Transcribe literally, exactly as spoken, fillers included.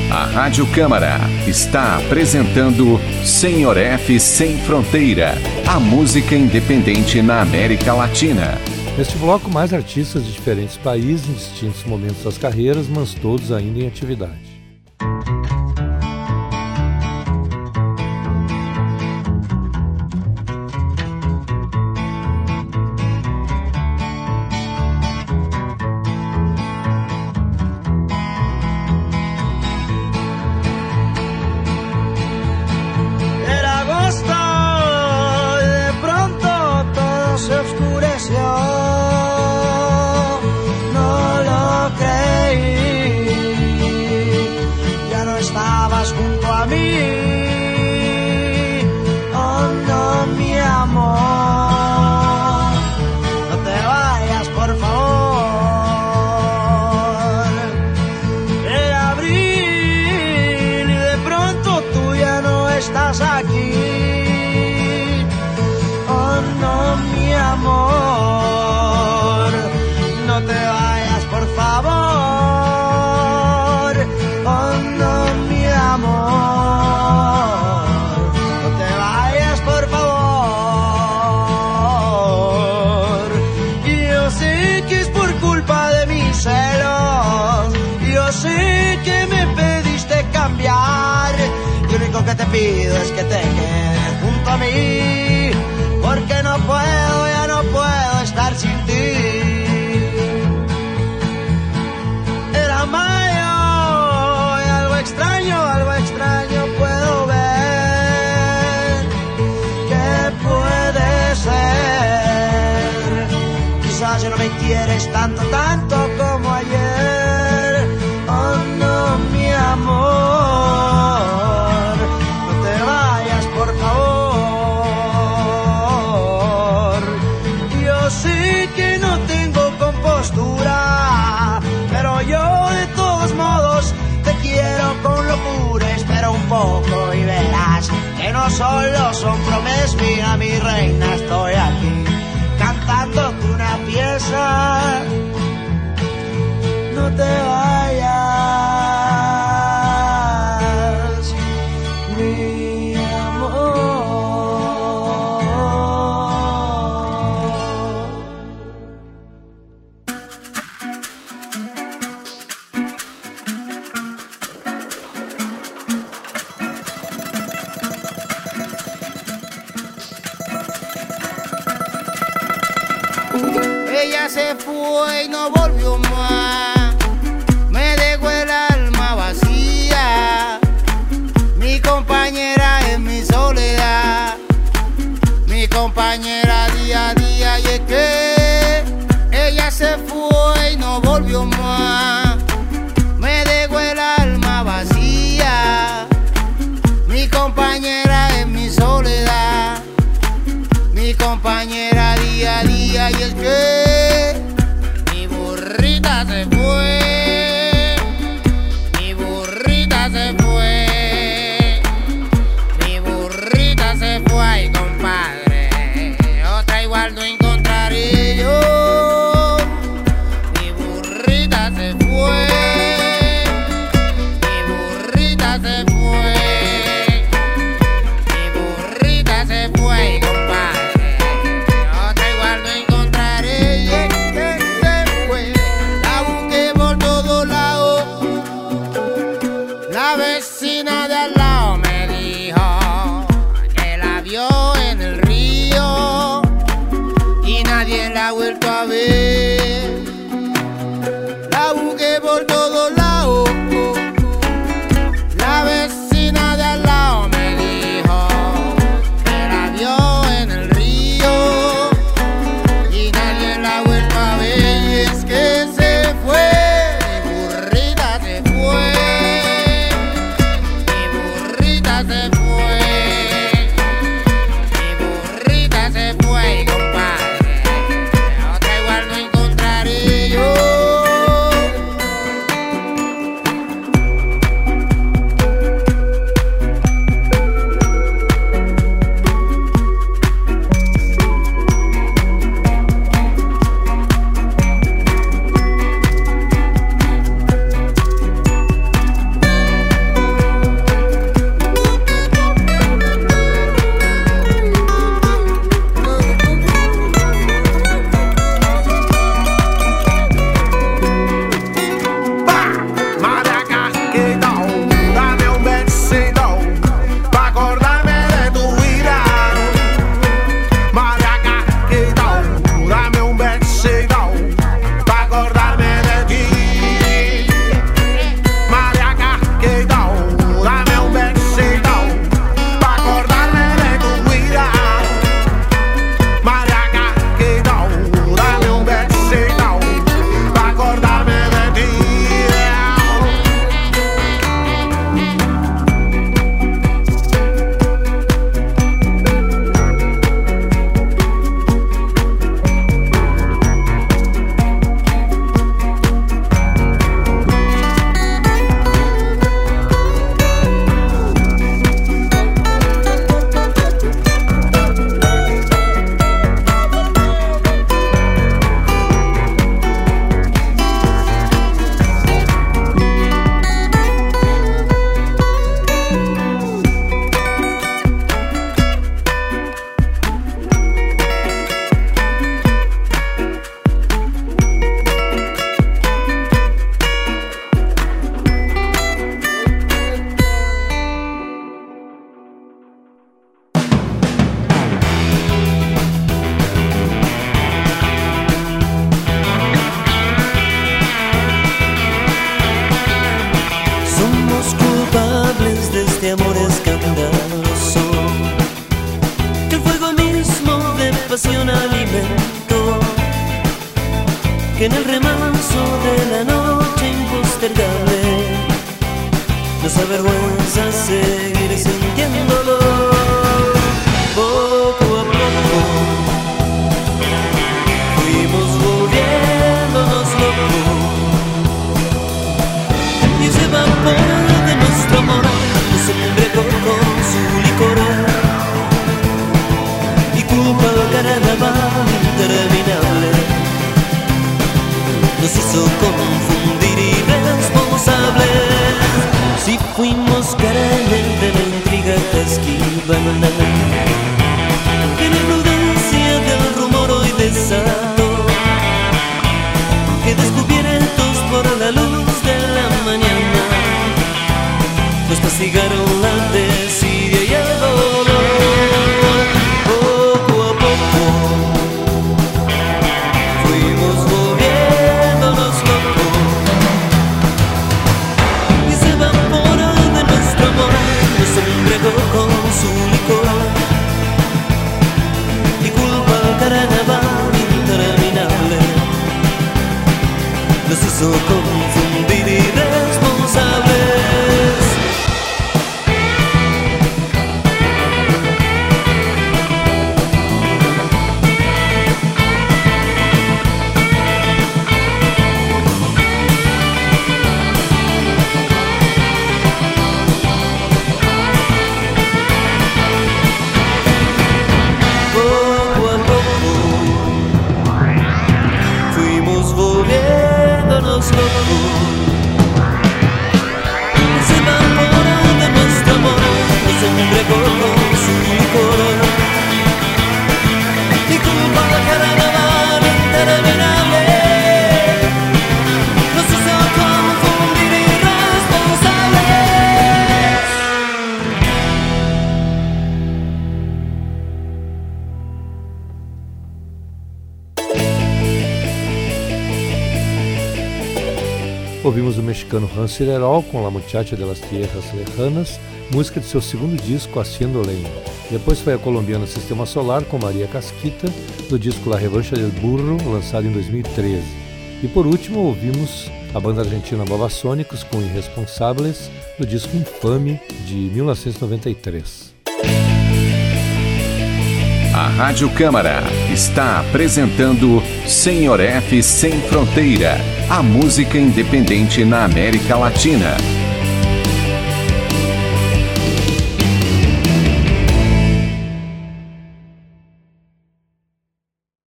A Rádio Câmara está apresentando Senhor F Sem Fronteira, a música independente na América Latina. Neste bloco, mais artistas de diferentes países em distintos momentos das carreiras, mas todos ainda em atividade. Que te pido es que te quedes junto a mí, porque no puedo, ya no puedo estar sin ti. Era mayo y algo extraño, algo extraño puedo ver. ¿Qué puede ser? Quizás ya no me quieres tanto, tanto como ayer. Oh no, mi amor. Por favor, yo sé que no tengo compostura, pero yo de todos modos te quiero con locura. Espera un poco y verás que no solo son promesas. Mira, mi reina, estoy aquí cantándote una pieza. No te vayas, mi se fue y no volvió más, me dejó el alma vacía, mi compañera es mi soledad, mi compañera día a día, y es que ella se fue y no volvió más, me dejó el alma vacía, mi compañera es mi soledad, mi compañera día a día, y es que mi burrita se nos avergüenza seguir sintiéndolo. Poco a poco fuimos volviéndonos locos, y ese vapor de nuestro amor nos embriagó con su licor, y culpa al carnaval interminable nos hizo confundir irresponsables. Si fuimos carentes de la intriga que esquivan, que la imprudencia del rumor hoy desató, que descubiertos por la luz de la mañana nos castigaron la desidia y el dolor. Poco a poco fuimos volviéndonos locos, y ese vapor de nuestro amor nos embriagó con su licor, y culpa al carnaval interminable nos hizo confundir irresponsables. Poco a poco fuimos volviéndonos locos, ese vapor de nuestro amor nos embriagó con su licor, y culpa al carnaval interminable nos hizo confundir irresponsables. Ouvimos o mexicano Hans Lerol com La Muchacha de las Tierras Lejanas, música de seu segundo disco, Haciendo Leña. Depois foi a colombiana Sistema Solar com Maria Casquita, do disco La Revancha del Burro, lançado em dois mil e treze. E por último ouvimos a banda argentina Babasónicos com Irresponsables, do disco Infame, de mil novecentos e noventa e três. A Rádio Câmara está apresentando Senhor F Sem Fronteira, a música independente na América Latina.